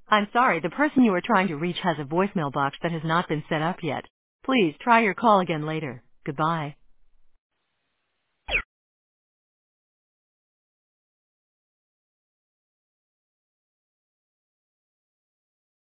I'm sorry, the person you are trying to reach has a voicemail box that has not been set up yet. Please try your call again later. Goodbye.